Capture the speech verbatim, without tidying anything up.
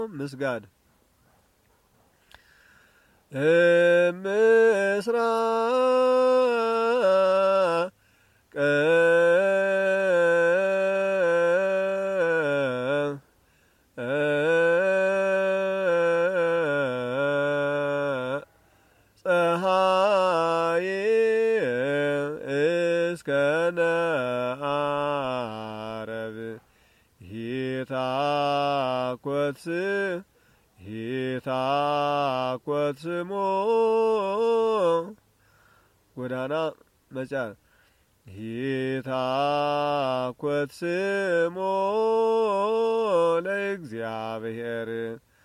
ምስጋድ እምስራቅ ፀሐይ እስከ ነዓረብ ሂታኰት ሂታኰት ስሞ ጎዳና መጫን ሂታኰት ስሞ ለእግዚአብሔር